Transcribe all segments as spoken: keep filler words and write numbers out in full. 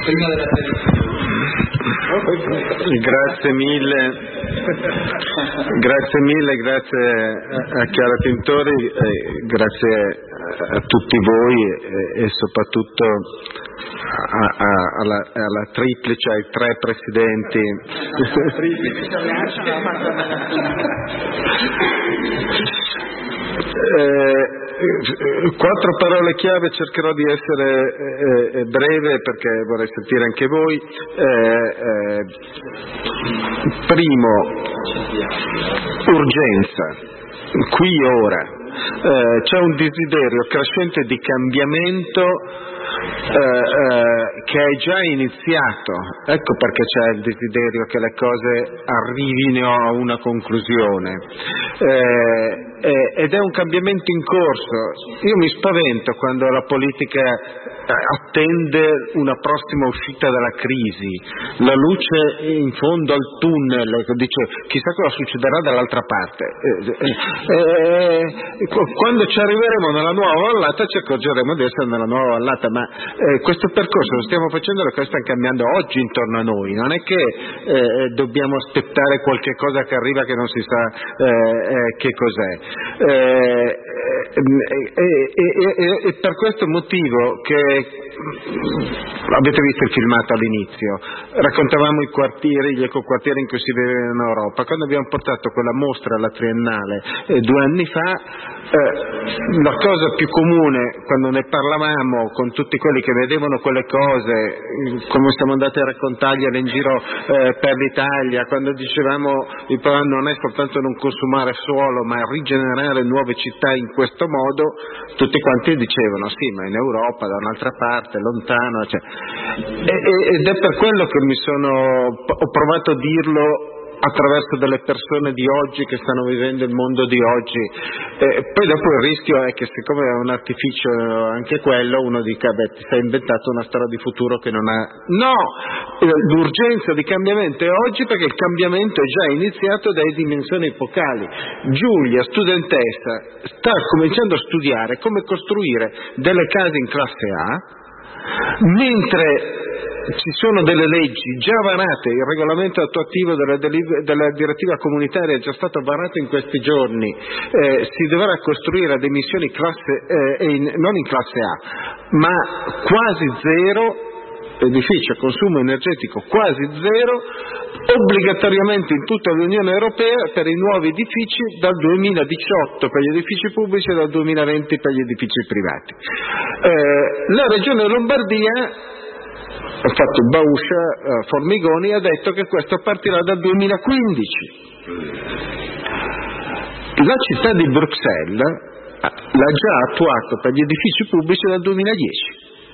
prima della Grazie mille, grazie mille, grazie a Chiara Tintori, eh, grazie a tutti voi e, e soprattutto a, a, alla, alla triplice, ai tre presidenti. eh, Quattro parole chiave, cercherò di essere eh, breve perché vorrei sentire anche voi. Eh, eh, primo, urgenza, qui e ora. Eh, c'è un desiderio crescente di cambiamento eh, eh, che è già iniziato, ecco perché c'è il desiderio che le cose arrivino a una conclusione. Eh, eh, ed è un cambiamento in corso. Io mi spavento quando la politica attende una prossima uscita dalla crisi, la luce in fondo al tunnel, dice chissà cosa succederà dall'altra parte. Eh, eh, quando ci arriveremo nella nuova vallata ci accorgeremo di essere nella nuova vallata, ma eh, questo percorso lo stiamo facendo, le cose stanno cambiando oggi intorno a noi, non è che eh, dobbiamo aspettare qualche cosa che arriva che non si sa eh, eh, che cos'è. Eh, e, e, e, e per questo motivo che avete visto il filmato all'inizio, raccontavamo i quartieri, gli ecoquartieri in cui si vive in Europa. Quando abbiamo portato quella mostra alla Triennale eh, due anni fa, eh, la cosa più comune quando ne parlavamo con tutti quelli che vedevano quelle cose, come siamo andati a raccontargliele in giro eh, per l'Italia, quando dicevamo il problema non è soltanto non consumare suolo ma rigenerare nuove città in questo modo, tutti quanti dicevano sì, ma in Europa da un'altra parte, lontano, cioè. e, ed è per quello che mi sono ho provato a dirlo attraverso delle persone di oggi che stanno vivendo il mondo di oggi. Eh, poi dopo il rischio è che siccome è un artificio anche quello, uno dica beh, ti sei inventato una storia di futuro che non ha. No, l'urgenza di cambiamento è oggi perché il cambiamento è già iniziato dai dimensioni epocali. Giulia, studentessa, sta cominciando a studiare come costruire delle case in classe A, mentre ci sono delle leggi già varate, il regolamento attuativo della, della direttiva comunitaria è già stato varato in questi giorni, eh, si dovrà costruire ad emissioni classe, eh, in, non in classe A, ma quasi zero, edifici a consumo energetico quasi zero, obbligatoriamente in tutta l'Unione Europea per i nuovi edifici dal duemiladiciotto per gli edifici pubblici e dal duemilaventi per gli edifici privati. Eh, la Regione Lombardia ha fatto il Bauscia, uh, Formigoni, ha detto che questo partirà dal duemilaquindici. La città di Bruxelles l'ha già attuato per gli edifici pubblici dal duemiladieci.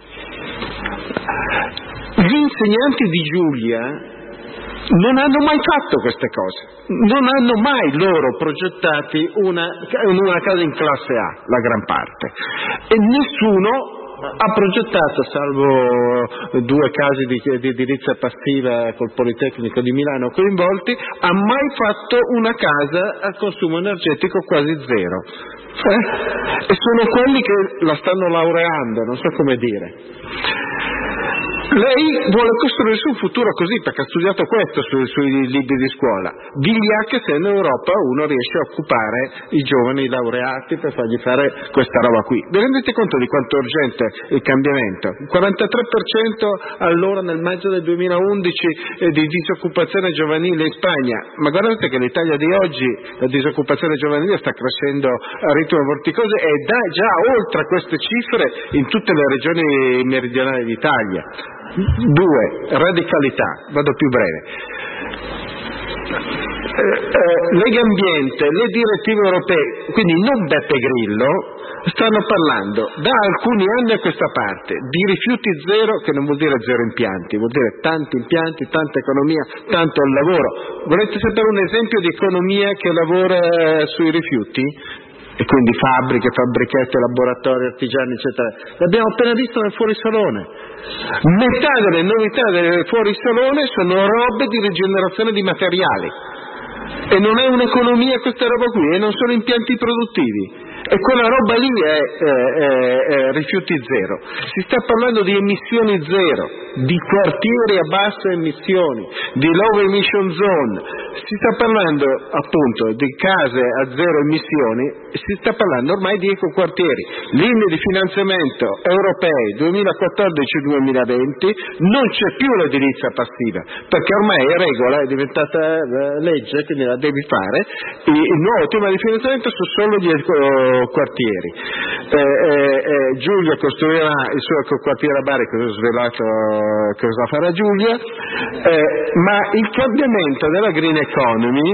Gli insegnanti di Giulia non hanno mai fatto queste cose, non hanno mai loro progettati una, una casa in classe A, la gran parte, e nessuno ha progettato, salvo due casi di, di edilizia passiva col Politecnico di Milano coinvolti, ha mai fatto una casa a consumo energetico quasi zero. Eh? E sono quelli che la stanno laureando, non so come dire. Lei vuole costruirsi un futuro così perché ha studiato questo sui, sui libri di scuola. Vigliacca se in Europa uno riesce a occupare i giovani laureati per fargli fare questa roba qui. Vi rendete conto di quanto è urgente il cambiamento? Il quarantatré per cento allora nel maggio del duemilaundici di disoccupazione giovanile in Spagna, ma guardate che l'Italia di oggi la disoccupazione giovanile sta crescendo a ritmo vorticoso e dà già oltre queste cifre in tutte le regioni meridionali d'Italia. Due, radicalità, vado più breve. Eh, eh, Lega Ambiente, le direttive europee, quindi non Beppe Grillo, stanno parlando da alcuni anni a questa parte di rifiuti zero, che non vuol dire zero impianti, vuol dire tanti impianti, tanta economia, tanto lavoro. Volete sapere un esempio di economia che lavora sui rifiuti? E quindi fabbriche, fabbrichette, laboratori, artigiani, eccetera. L'abbiamo appena visto nel fuorisalone. Metà delle novità del fuorisalone sono robe di rigenerazione di materiali. E non è un'economia questa roba qui, e non sono impianti produttivi. E quella roba lì è, è, è, è rifiuti zero. Si sta parlando di emissioni zero. di quartieri a basse emissioni, di low emission zone, si sta parlando appunto di case a zero emissioni, si sta parlando ormai di ecoquartieri, linee di finanziamento europei duemilaquattordici duemilaventi, non c'è più l'edilizia passiva, perché ormai è regola, è diventata legge, quindi la devi fare, il nuovo tema di finanziamento su solo gli ecoquartieri. Eh, eh, eh, Giulia costruirà il suo ecoquartiere a Bari, cosa ho svelato cosa farà Giulia, eh, ma il cambiamento della green economy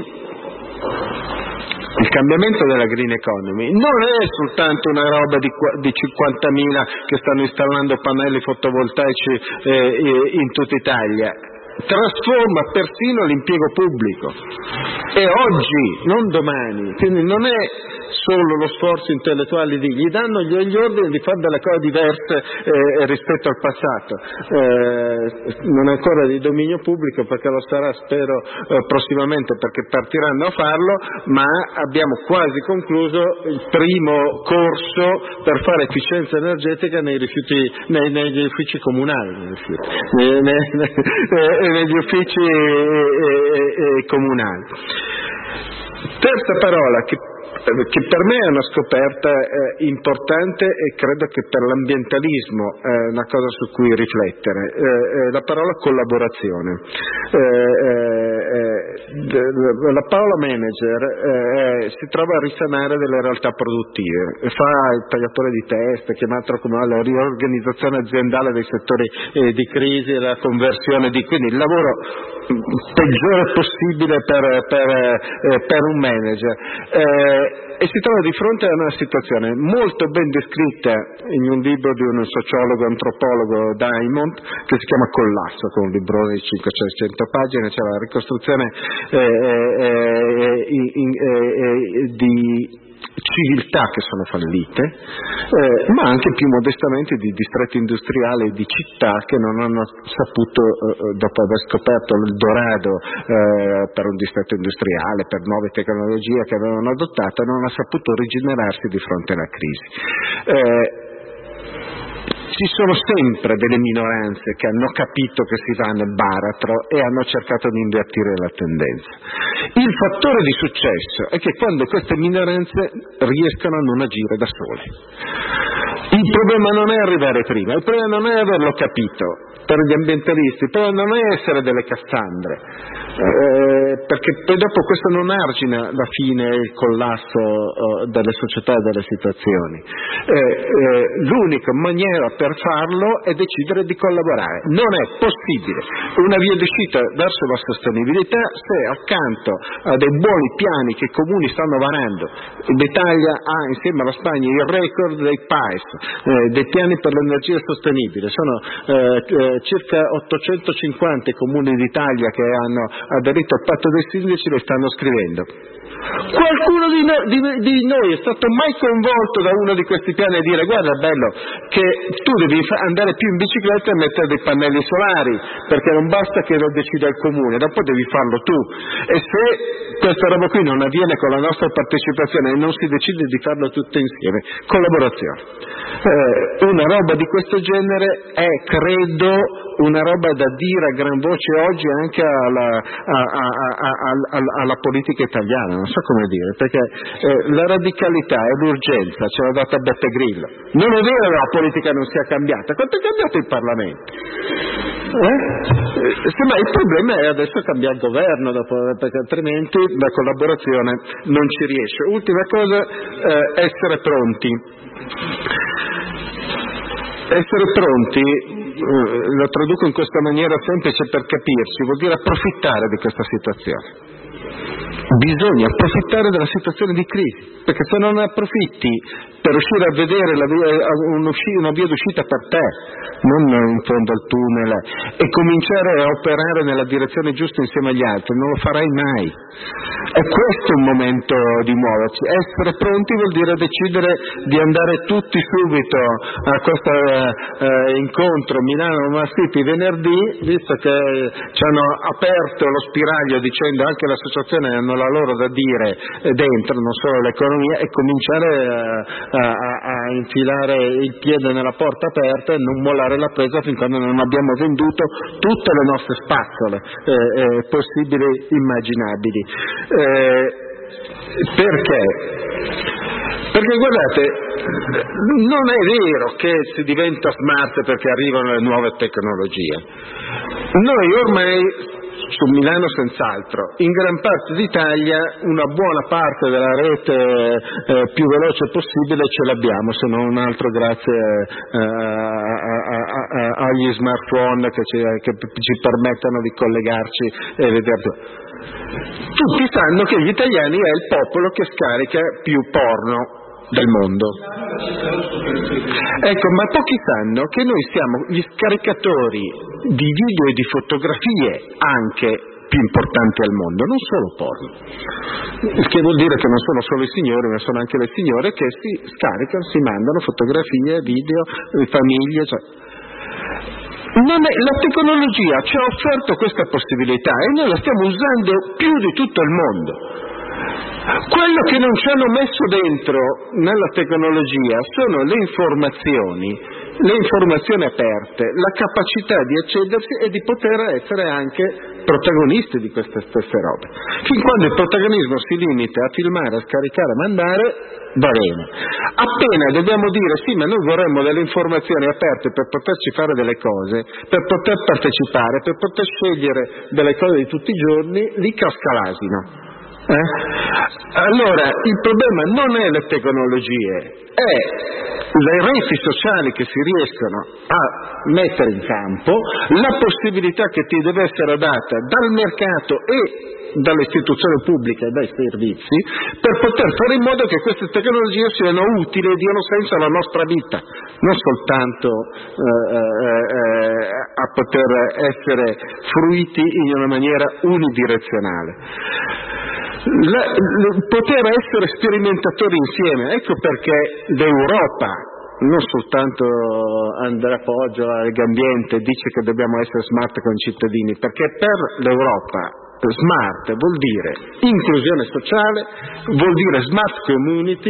Il cambiamento della green economy non è soltanto una roba di, di cinquantamila che stanno installando pannelli fotovoltaici eh, in tutta Italia, trasforma persino l'impiego pubblico, e oggi, non domani, quindi non è solo lo sforzo intellettuale di gli danno gli, gli ordini di fare delle cose diverse eh, rispetto al passato. Eh, non è ancora di dominio pubblico, perché lo sarà spero eh, prossimamente, perché partiranno a farlo, ma abbiamo quasi concluso il primo corso per fare efficienza energetica nei rifiuti, nei, negli uffici comunali, nei rifiuti, nei, nei, nei, negli uffici eh, eh, comunali. Terza parola che che per me è una scoperta eh, importante, e credo che per l'ambientalismo è una cosa su cui riflettere, eh, la parola collaborazione. Eh, eh, la parola manager eh, si trova a risanare delle realtà produttive, fa il tagliatore di teste, chiamato come la riorganizzazione aziendale dei settori eh, di crisi e la conversione di, quindi il lavoro peggiore possibile per, per, eh, per un manager. Eh, e si trova di fronte a una situazione molto ben descritta in un libro di un sociologo antropologo, Diamond, che si chiama Collasso, con un libro di cinquecento pagine. C'è la ricostruzione eh, eh, in, in, eh, di civiltà che sono fallite, eh, ma anche più modestamente di distretti industriali e di città che non hanno saputo, eh, dopo aver scoperto l'Eldorado eh, per un distretto industriale, per nuove tecnologie che avevano adottato, non ha saputo rigenerarsi di fronte alla crisi. Eh, Ci sono sempre delle minoranze che hanno capito che si va nel baratro e hanno cercato di invertire la tendenza. Il fattore di successo è che quando queste minoranze riescono a non agire da sole. Il problema non è arrivare prima, il problema non è averlo capito per gli ambientalisti, il problema non è essere delle Cassandre, eh, perché poi dopo questo non argina la fine e il collasso eh, delle società e delle situazioni. Eh, eh, l'unica maniera per farlo è decidere di collaborare. Non è possibile una via d'uscita verso la sostenibilità se accanto a dei buoni piani che i comuni stanno varando, l'Italia ha insieme alla Spagna il record dei P A E S, eh, dei piani per l'energia sostenibile, sono eh, eh, circa ottocentocinquanta comuni d'Italia che hanno aderito al patto dei sindaci, le stanno scrivendo. Qualcuno di, no, di, di noi è stato mai coinvolto da uno di questi piani a dire: guarda, è bello che tu devi andare più in bicicletta e mettere dei pannelli solari, perché non basta che lo decida il comune, dopo devi farlo tu, e se questa roba qui non avviene con la nostra partecipazione e non si decide di farlo tutte insieme, collaborazione. Eh, una roba di questo genere è, credo, una roba da dire a gran voce oggi anche alla, a, a, a, a, alla politica italiana, non so come dire, perché eh, la radicalità e l'urgenza ce l'ha data Beppe Grillo. Non è vero che la politica non sia cambiata, quanto è cambiato il Parlamento? Eh? Eh, ma il problema è adesso cambiare il governo, dopo, perché altrimenti la collaborazione non ci riesce. Ultima cosa, eh, essere pronti. Essere pronti, eh, lo traduco in questa maniera semplice per capirci, vuol dire approfittare di questa situazione. Bisogna approfittare della situazione di crisi, perché se non approfitti per riuscire a vedere la via, una via d'uscita per te, non in fondo al tunnel, e cominciare a operare nella direzione giusta insieme agli altri, non lo farai mai. E questo è un momento di muoverci. Essere pronti vuol dire decidere di andare tutti subito a questo eh, incontro Milano Mastipi venerdì, visto che ci hanno aperto lo spiraglio dicendo anche le associazioni hanno la loro da dire dentro, non solo l'economia, e cominciare a, a, a infilare il piede nella porta aperta e non mollare la presa fin quando non abbiamo venduto tutte le nostre spazzole eh, eh, possibili e immaginabili. Eh, perché? Perché guardate, non è vero che si diventa smart perché arrivano le nuove tecnologie. Noi ormai, su Milano senz'altro, in gran parte d'Italia una buona parte della rete eh, più veloce possibile ce l'abbiamo, se non altro grazie eh, a, a, a, agli smartphone che ci, che ci permettono di collegarci e vedere. Tutti sanno che gli italiani è il popolo che scarica più porno del mondo. Ecco, ma pochi sanno che noi siamo gli scaricatori di video e di fotografie anche più importanti al mondo, non solo porno. Il che vuol dire che non sono solo i signori, ma sono anche le signore che si scaricano, si mandano fotografie, video, famiglie, cioè. Non è, la tecnologia ci ha offerto questa possibilità e noi la stiamo usando più di tutto il mondo. Quello che non ci hanno messo dentro nella tecnologia sono le informazioni, le informazioni aperte, la capacità di accedersi e di poter essere anche protagonisti di queste stesse robe. Fin quando il protagonismo si limita a filmare, a scaricare, a mandare, va bene. Appena dobbiamo dire sì, ma noi vorremmo delle informazioni aperte per poterci fare delle cose, per poter partecipare, per poter scegliere delle cose di tutti i giorni, lì casca l'asino. Eh? Allora, il problema non è le tecnologie, è le reti sociali che si riescono a mettere in campo, la possibilità che ti deve essere data dal mercato e dalle istituzioni pubbliche e dai servizi per poter fare in modo che queste tecnologie siano utili e diano senso alla nostra vita, non soltanto eh, eh, a poter essere fruiti in una maniera unidirezionale. La, la, poter essere sperimentatori insieme, ecco perché l'Europa, non soltanto Andrea Poggio a Legambiente dice che dobbiamo essere smart con i cittadini, perché per l'Europa smart vuol dire inclusione sociale, vuol dire smart community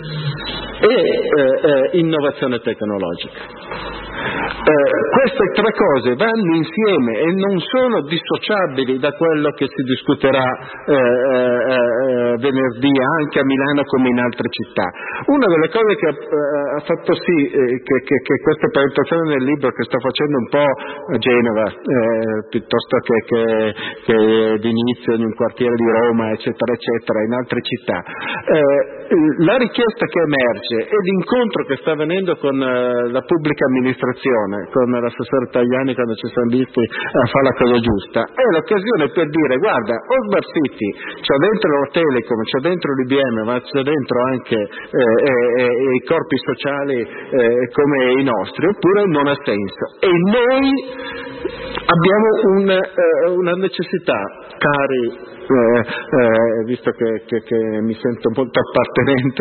e eh, eh, innovazione tecnologica. Eh, queste tre cose vanno insieme e non sono dissociabili da quello che si discuterà eh, eh, venerdì anche a Milano come in altre città. Una delle cose che eh, ha fatto sì eh, che, che, che questa presentazione del libro che sto facendo un po' a Genova eh, piuttosto che, che, che d'inizio in un quartiere di Roma eccetera eccetera in altre città, eh, la richiesta che emerge e l'incontro che sta avvenendo con eh, la pubblica amministrazione, con l'assessore Tajani quando ci siamo visti a fare la cosa giusta, è l'occasione per dire guarda, o Smart City c'è dentro la Telecom, c'è dentro l'I B M, ma c'è dentro anche eh, eh, i corpi sociali eh, come i nostri, oppure non ha senso. E noi abbiamo un, eh, una necessità, cari, eh, eh, visto che, che, che mi sento molto appartenente